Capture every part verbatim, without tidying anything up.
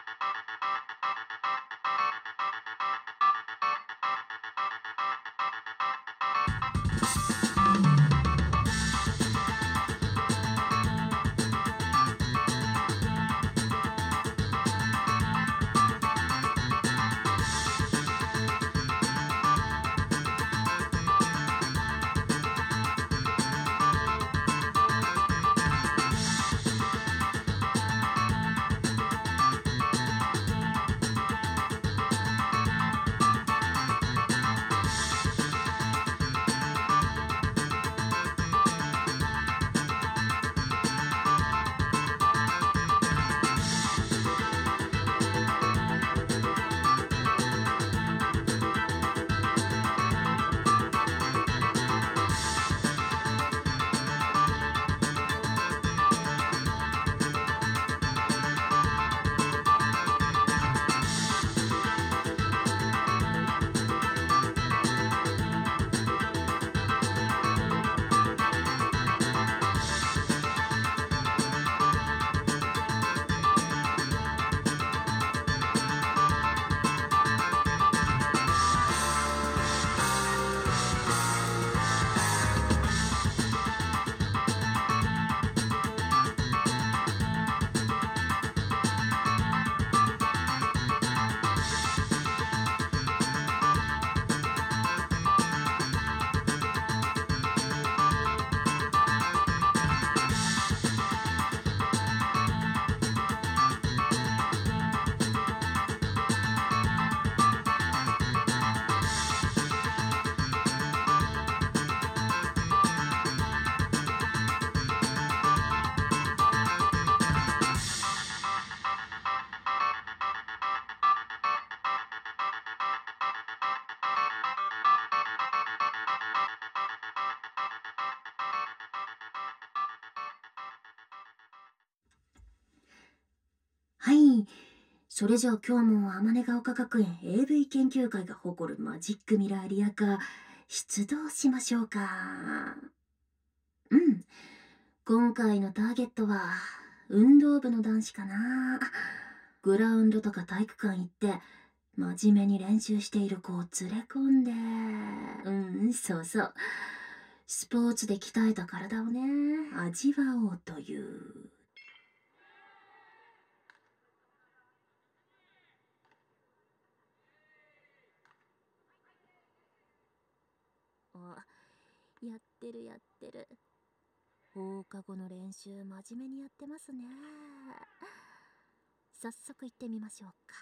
はい。それじゃあ今日も天音ヶ丘学園 エーブイ 研究会が誇るマジックミラーリアカー出動しましょうか。うん。今回のターゲットは運動部の男子かな。グラウンドとか体育館行って真面目に練習している子を連れ込んで、うん、そうそう。スポーツで鍛えた体をね、味わおうという。あ、やってるやってる。放課後の練習真面目にやってますね。早速行ってみましょうか。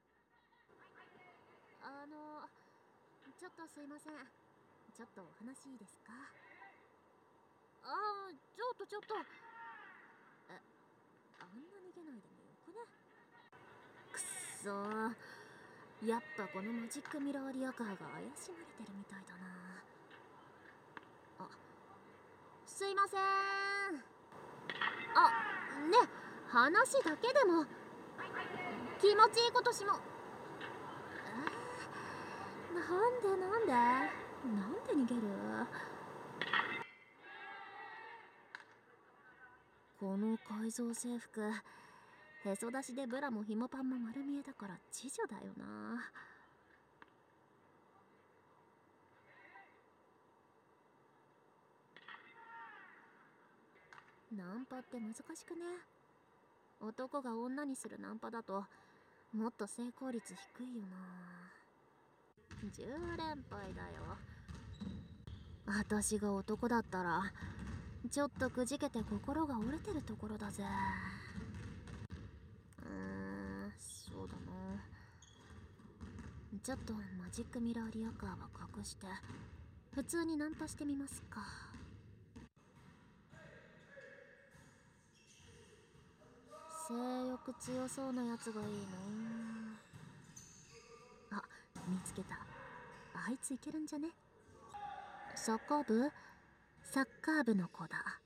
あの、ちょっとすいません。ちょっとお話いいですか？ああ、ちょっとちょっと。え、あんな逃げないでもよくね？くっそー。やっぱこのマジックミラーリアカーが怪しまれてるみたいだな。あ、すいません。あ、ね、話だけでも気持ちいいことしも。えー、なんでなんでなんで逃げる？この改造制服、へそ出しでブラもひもパンも丸見えだから知女だよな。ナンパって難しくね？男が女にするナンパだともっと成功率低いよな。じゅう連敗だよ。私が男だったらちょっとくじけて心が折れてるところだぜ。うーん、そうだな。ちょっとマジックミラーリアカーは隠して普通にナンパしてみますか。性欲強そうなやつがいいな。あ、見つけた。あいついけるんじゃね？サッカー部？サッカー部の子だ。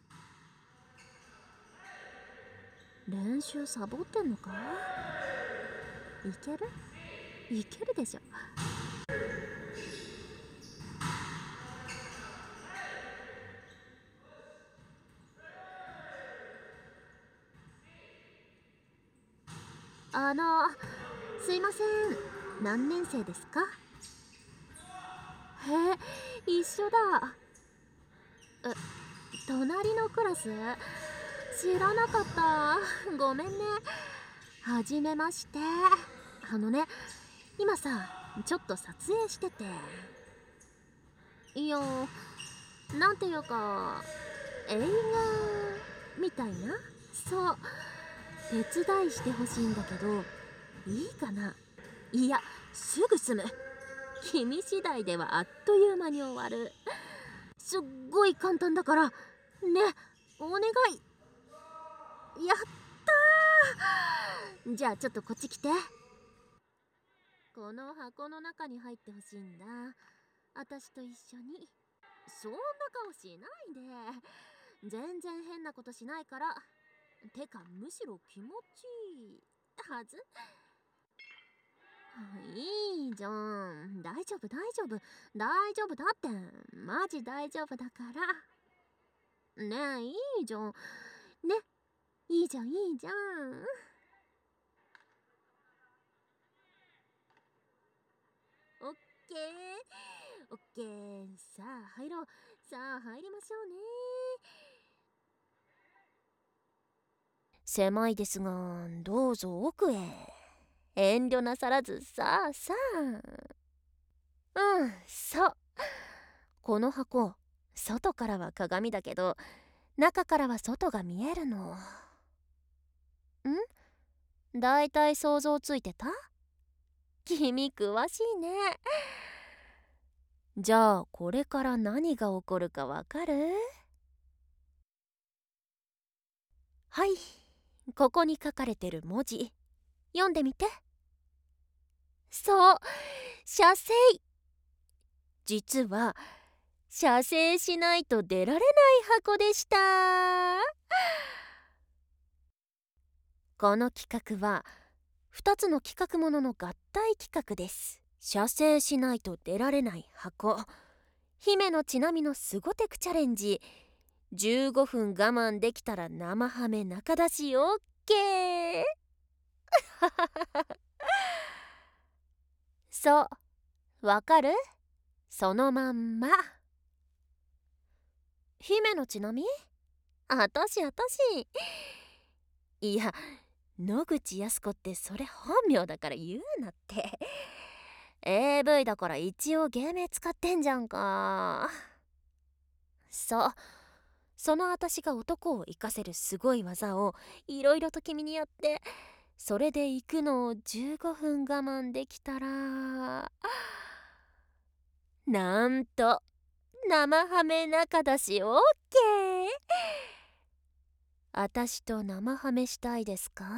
練習サボってんのか？いける？いけるでしょ。ああの、すいません。何年生ですか？へえ、一緒だ。え、隣のクラス？知らなかった。ごめんね。はじめまして。あのね、今さ、ちょっと撮影してて。いや、なんていうか、映画みたいな。そう、手伝いしてほしいんだけど、いいかな？いや、すぐ済む。君次第ではあっという間に終わる。すっごい簡単だから、ね、お願い。やったー。じゃあちょっとこっち来て。この箱の中に入ってほしいんだ。私と一緒に。そんな顔しないで。全然変なことしないから。てかむしろ気持ちいいはず。いいじゃん。大丈夫大丈夫。大丈夫だって。マジ大丈夫だから。ねえ、いいじゃん。ね、いいじゃんいいじゃん。オッケーオッケー。さあ入ろう。さあ入りましょうね。狭いですが、どうぞ奥へ。遠慮なさらず。さあさあ。うん、そう。この箱、外からは鏡だけど、中からは外が見えるの。ん？だいたい想像ついてた？君詳しいね。じゃあこれから何が起こるかわかる？はい、ここに書かれてる文字読んでみて。そう、射精。実は射精しないと出られない箱でした。この企画はふたつの企画ものの合体企画です。射精しないと出られない箱、姫のちなみのすごテクチャレンジ、じゅうごふん我慢できたら生ハメ中出し オーケー。 そう、わかる？そのまんま。姫のちなみ？あたしあたし。いや、野口靖子ってそれ本名だから言うなって。エーブイ だから一応芸名使ってんじゃんか。そう、そのあたしが男を生かせるすごい技をいろいろと君にやって、それで行くのをじゅうごふん我慢できたら、なんと生ハメ中出し オーケー。 あたしと生ハメしたいですか？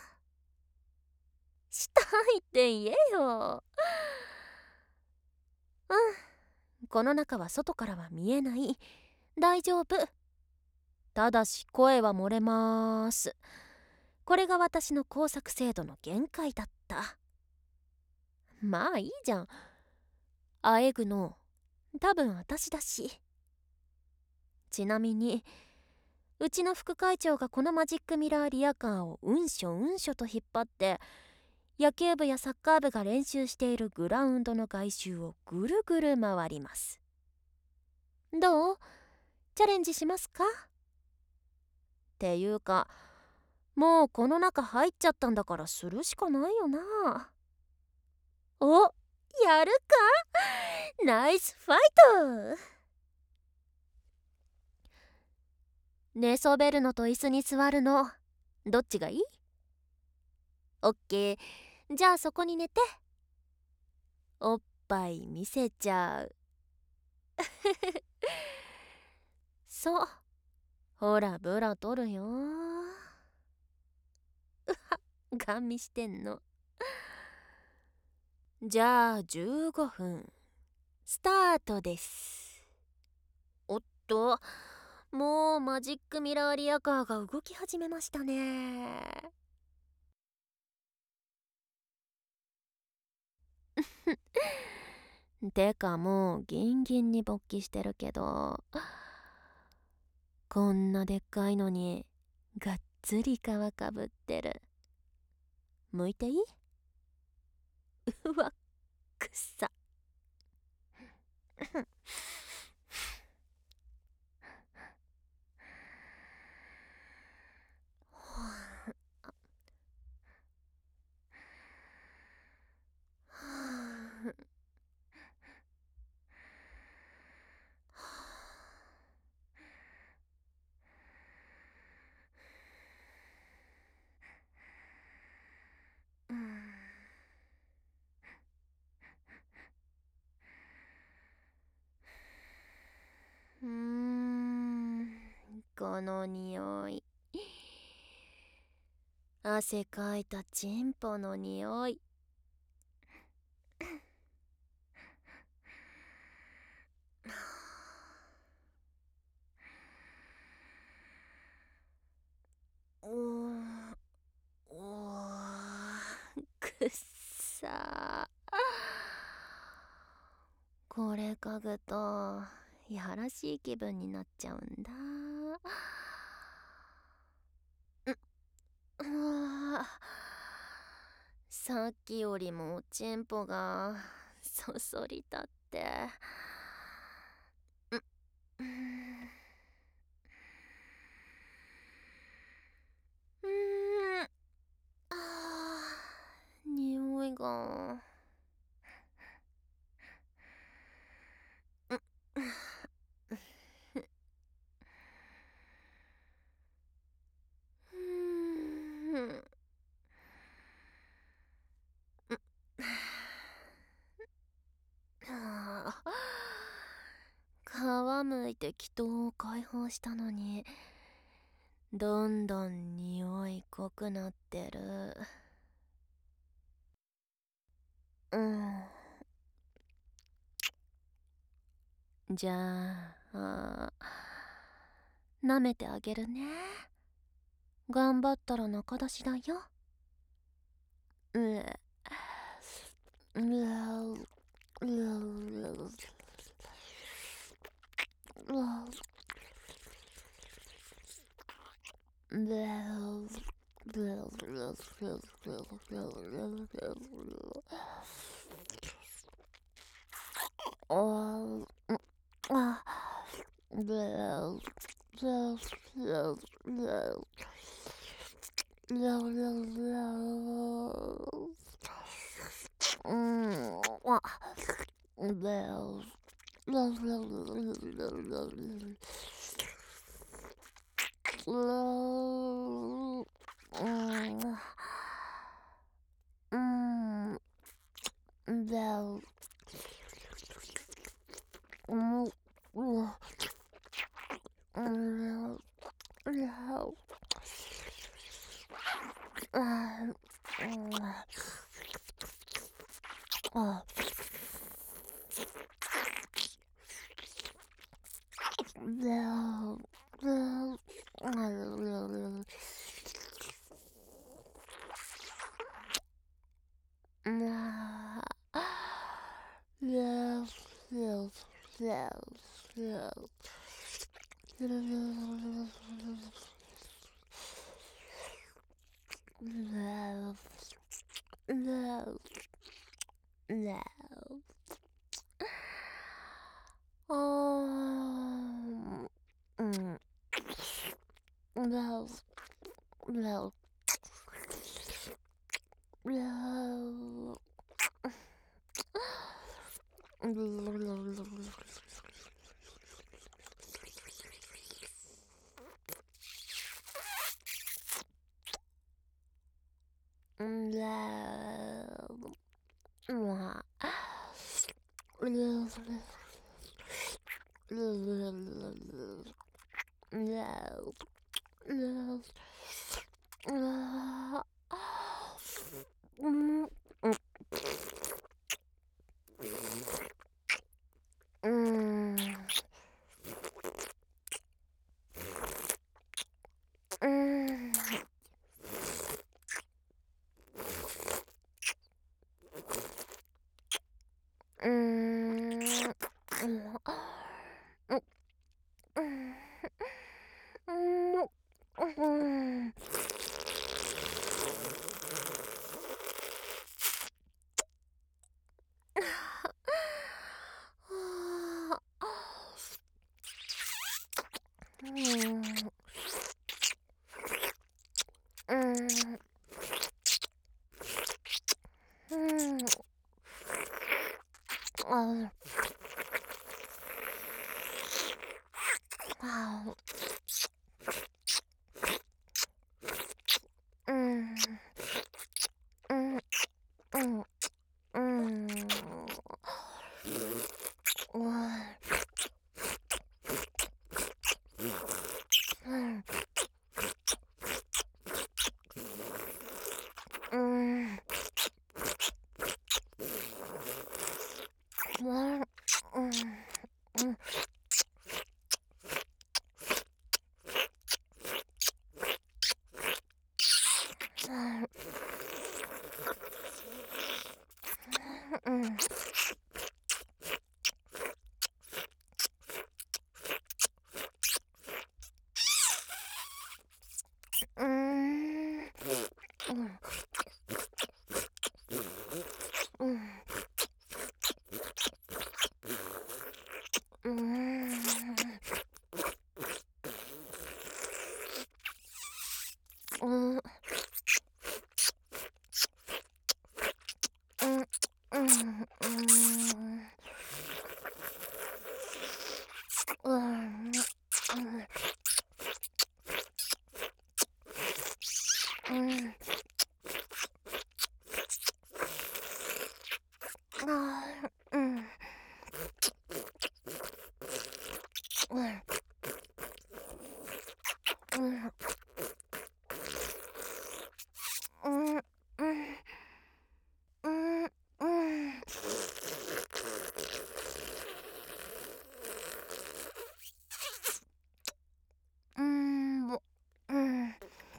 したいって言えよ。うん、この中は外からは見えない。大丈夫。ただし声は漏れまーす。これが私の工作精度の限界だった。まあいいじゃん。あえぐの多分私だし。ちなみにうちの副会長がこのマジックミラーリアカーをうんしょうんしょと引っ張って、野球部やサッカー部が練習しているグラウンドの外周をぐるぐる回ります。どう？チャレンジしますか？っていうか、もうこの中入っちゃったんだからするしかないよな。お、やるか？ナイスファイト！寝そべるのと椅子に座るの、どっちがいい？オッケー。じゃあそこに寝て。おっぱい見せちゃう。そう、ほらブラ取るよ。うは、ガン見してんの。じゃあじゅうごふんスタートです。おっと、もうマジックミラーリアカーが動き始めましたね。てかもうギンギンに勃起してるけど、こんなでっかいのにがっつり皮かぶってる。 向いていい？うわ、くっさ。うーん、この匂い。汗かいたチンポの匂い。おー、おー、くっさー。これ嗅ぐとやらしい気分になっちゃうんだ。うわ、さっきよりもおちんぽがそそり立って、ううんうーん、あー、匂いが、ううん、あー、皮むいて気筒を解放したのにどんどん匂い濃くなってる。うん、じゃあ舐めてあげるね。頑張ったら仲出しだよ。うえううううんうんうんああうんうんうんうんうんうんうんうんうんうんうんうんうんうんうんうんうんうんあーうんうんうんうんうんうんうんうんうんうん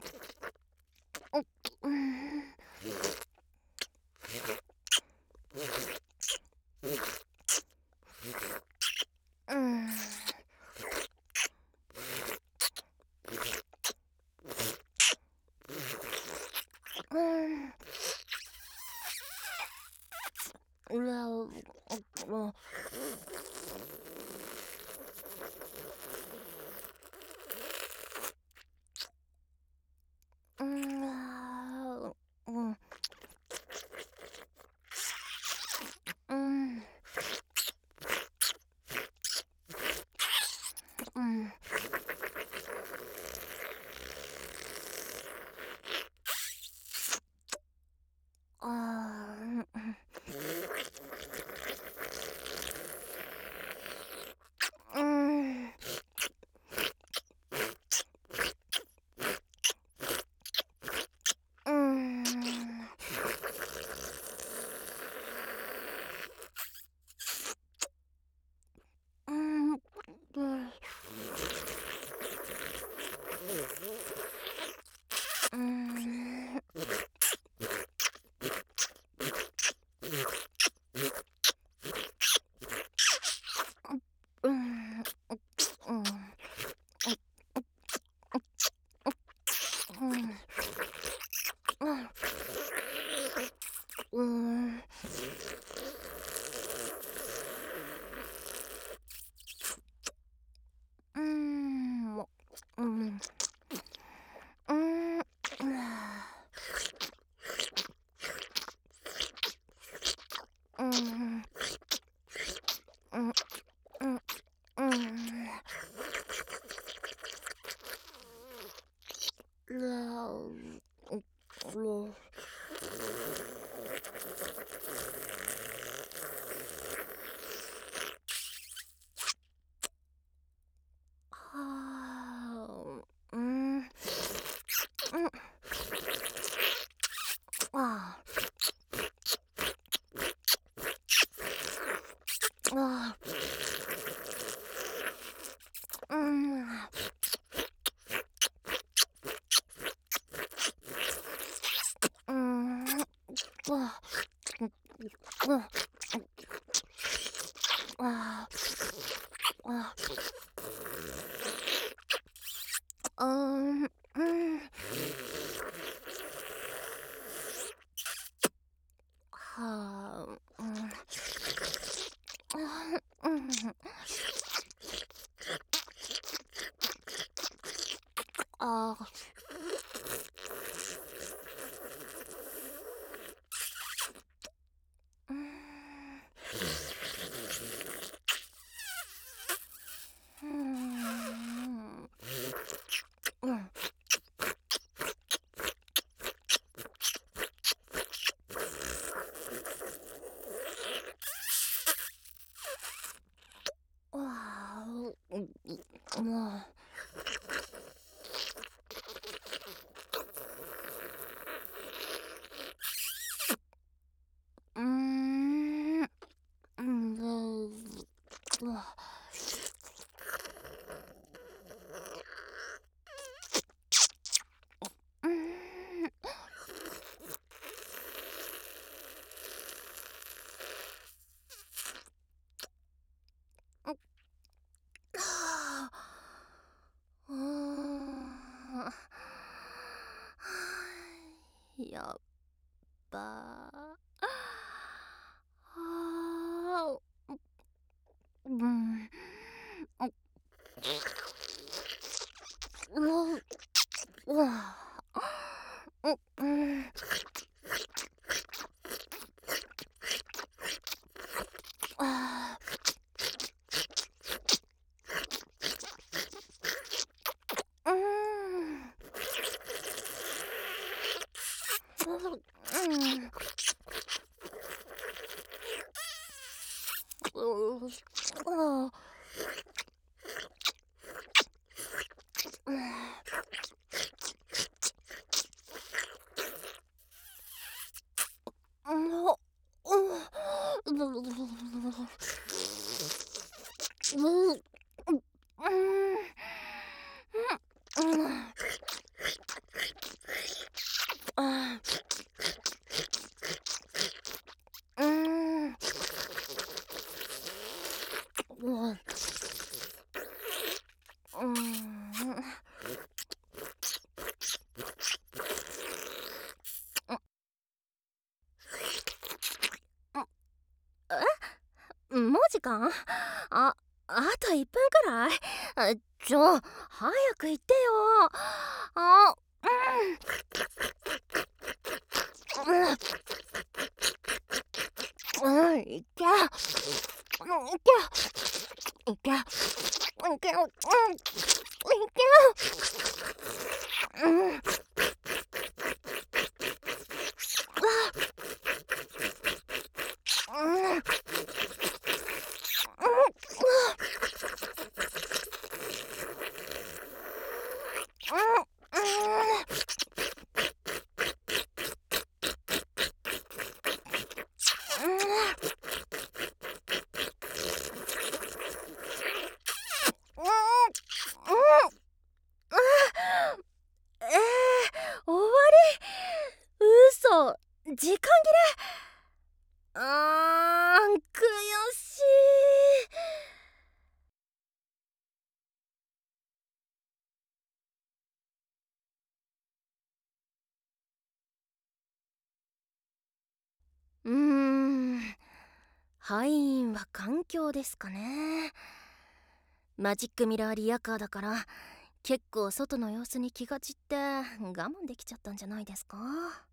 うんうんうんうんうんうんうんうんあーうんうんうんうんうんうんうんうんうんうんうんうんうんうんはあうんうんああうんうんあうんああうんうんはあうんあうんあーうーんうーんうんあーうもううーんうんうわうーんはあうーんやっばあうんううわううんあうんうんうあうんうんマジかあ、あといっぷんくらいあちょ、早く行ってよあ、うん、うん、うん、行け行け行け行け、うん、行けうん、うんえー、終わり嘘時間切れあー悔しいうーん敗因は環境ですかね。マジックミラーリヤカーだから結構外の様子に気が散って我慢できちゃったんじゃないですか。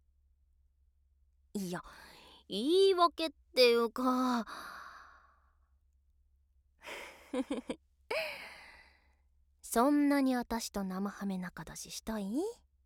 いや言い訳っていうかそんなに私と生ハメ仲出ししたい？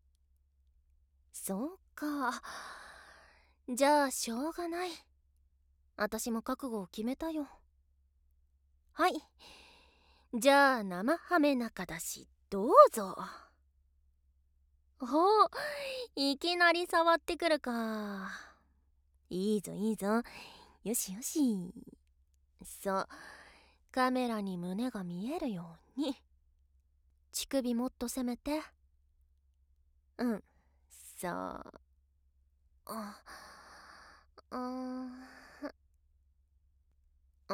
そうか。じゃあしょうがない。私も覚悟を決めたよ。はい。じゃあ生ハメ仲出しどうぞ。ほう、いきなり触ってくるか。いいぞいいぞ。よしよし。そう。カメラに胸が見えるように。乳首もっと攻めて。うん。そう。あ、うん。うん。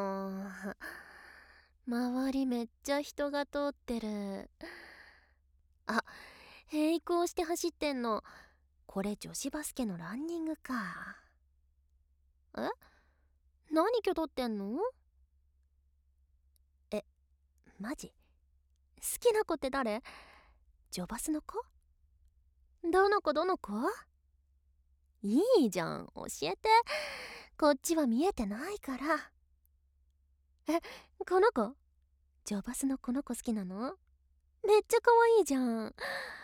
周りめっちゃ人が通ってる。あ、並行して走ってんの。これ女子バスケのランニングか。え？何挙取ってんの？え、マジ？好きな子って誰？ ジョバスの子？どの子どの子？いいじゃん、教えて。こっちは見えてないから。え、この子？ジョバスのこの子好きなの？めっちゃ可愛いじゃん。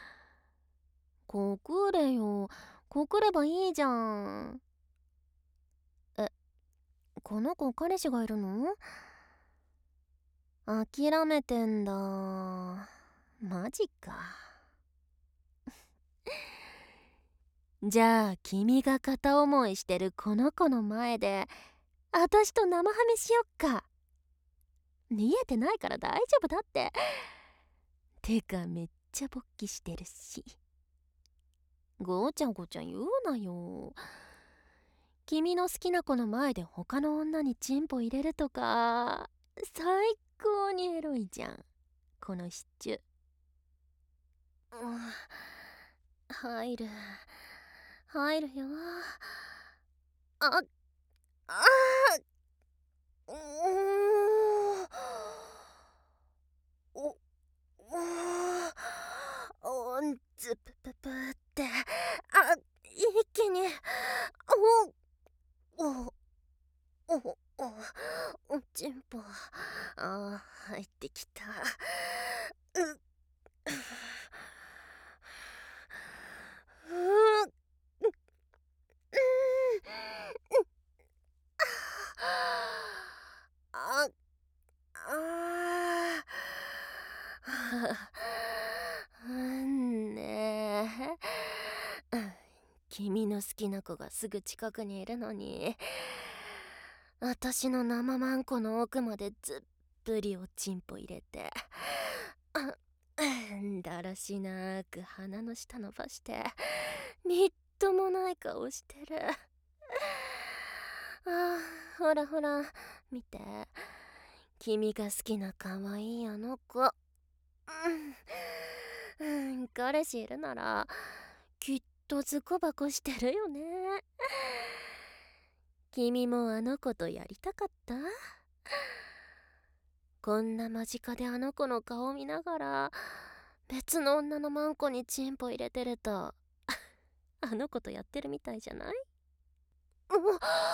告れよ、告ればいいじゃん。え、この子彼氏がいるの？諦めてんだ。マジか。じゃあ君が片思いしてるこの子の前で私と生ハメしよっか。見えてないから大丈夫だって。てかめっちゃ勃起してるし。ごちゃごちゃ言うなよ。君の好きな子の前で他の女にチンポ入れるとか最高にエロいじゃん、このシチュ。うん、入る入るよ。ああー、うーおおおんずぷぷぷって、あ、一気におおおおおちんぽ、あー入ってきた。うっうっあああんねえ、君の好きな子がすぐ近くにいるのに私の生マンコの奥までずっぷりおちんぽ入れてだらしなく鼻の下伸ばしてみっともない顔してる。あー、ほらほら見て、君が好きな可愛いあの子。うん、うん、彼氏いるならきっとズコバコしてるよね。君もあの子とやりたかった？こんな間近であの子の顔見ながら別の女のマンコにチンポ入れてるとあの子とやってるみたいじゃない？うう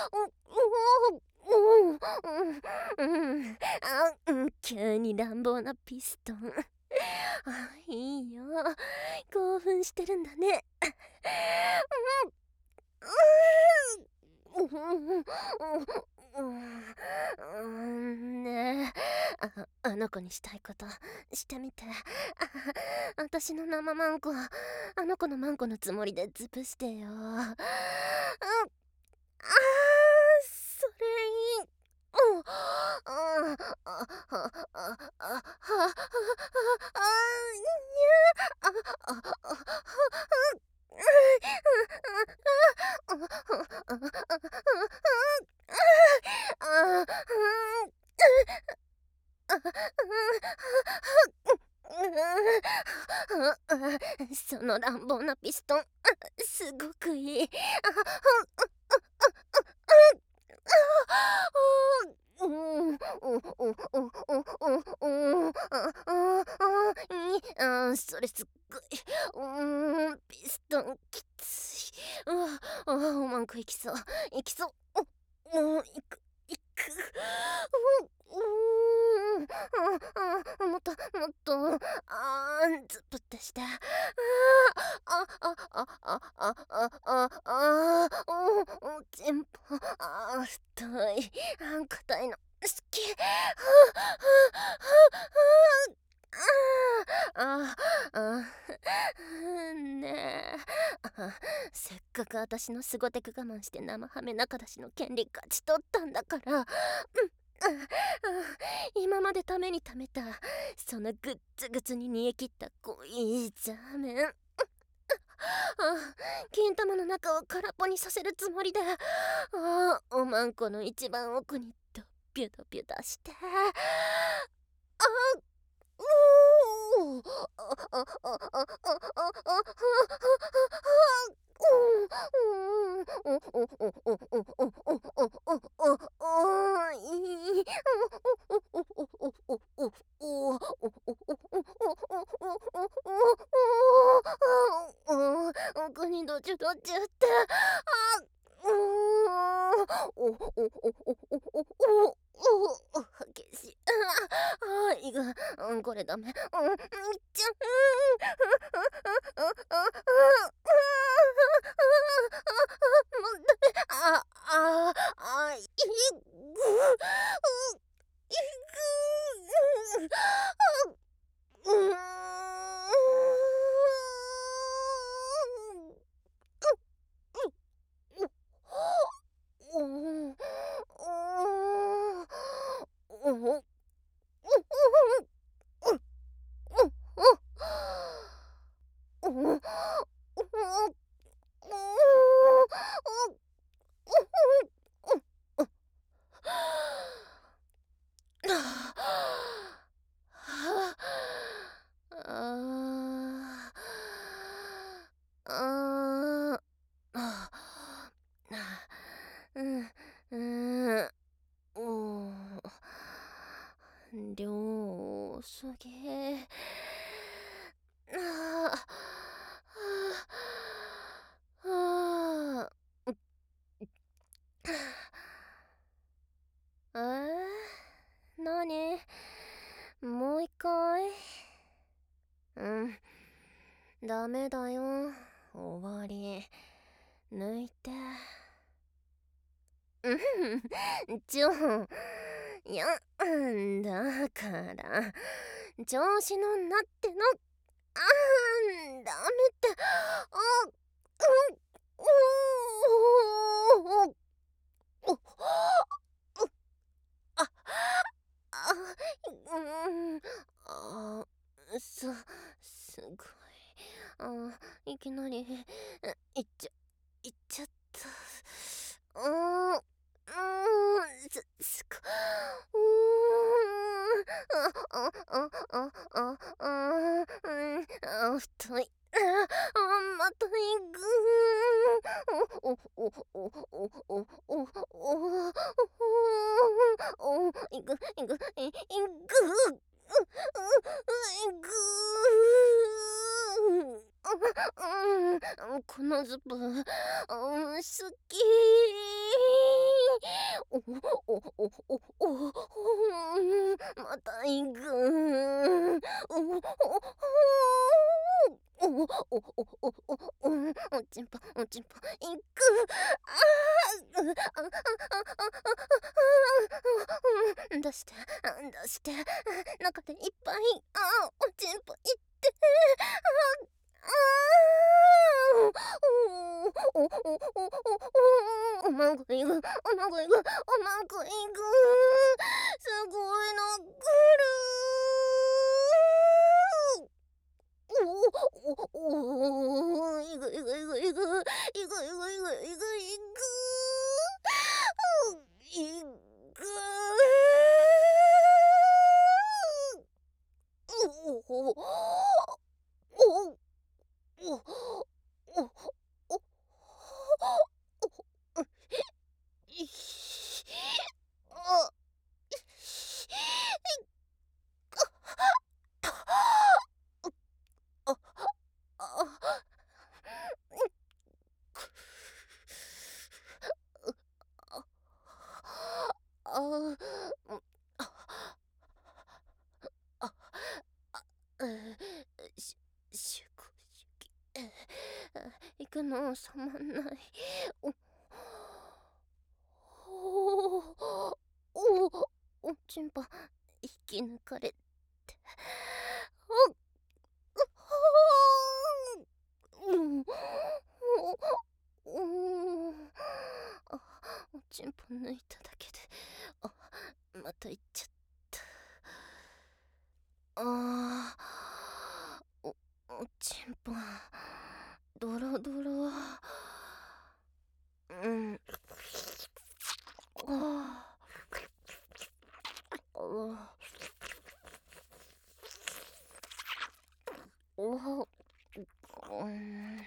うううんあうん急に乱暴なピストン。あ、いいよ、興奮してるんだね。ねえ、あ、あの子にしたいことしてみて。あ、私の生マンコあの子のマンコのつもりでズプしてよ。ああ、それいい。うん、ああああああその乱暴なピストンすごくいい。それすっごい。うん、ピストンきつい。ああ、おまんこいきそう。いきそう。お、いく、いく。うん、うん、もっと、もっと。あー、ずっとってして。ああ、あ、あ、あ、あ、あ、あ、あ、お、お、ちんぽ。あー、太い。あ、硬いの。好き。あああねえ、あ、せっかく私のすごテク我慢して生ハメ中出しの権利勝ち取ったんだから、うん、あ今までためにためたそのグッツグツに煮え切った濃いザーメン、あ、金玉の中を空っぽにさせるつもりで、あ、おまんこの一番奥にドビュドビュ出して、あ、うー、あ、あ、あ、あ、あ、あ、あ、 ゅどっちゅってあうーんおおおおおおおおお激しいああいぐうんこれダメうんいっちゃうあああいぐうーんおおおお量すげえあああえー、なにもう一回うんダメだよ終わり抜いてうんちょいやだから調子乗んなってのあーダメってあうんおおおああうんあすすごいあいきなりいっちゃいっちゃったうんうんすすごうんああああああうんあ太いあまたいくおおおおおおおおおいくいくいくうんこのズボン、うん、好きおおおおおおまた行くおおおおおおおおおちんぽおちんぽ行くあーあああ出して出して中でいっぱいあおちんぽいってああおおおおおおまんこいぐおまんこいぐおまんこいぐすごいのくるおおおおいぐいぐいぐいぐいぐいぐいぐいぐいぐいぐいぐおおおおおおおいああああああししこしき行くの収まんないおおおおちんぱ引き抜かれておうんうんあおちんぽ抜いただけであまた行っちゃったあおおちんぽドロドロうんああおうん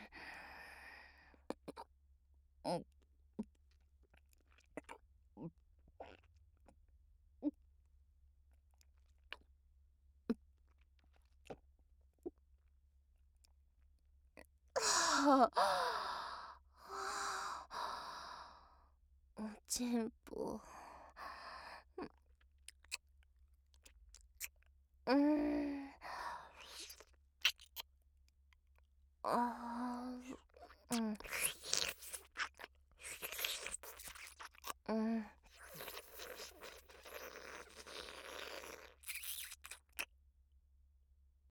はあチンポ。うーん。あ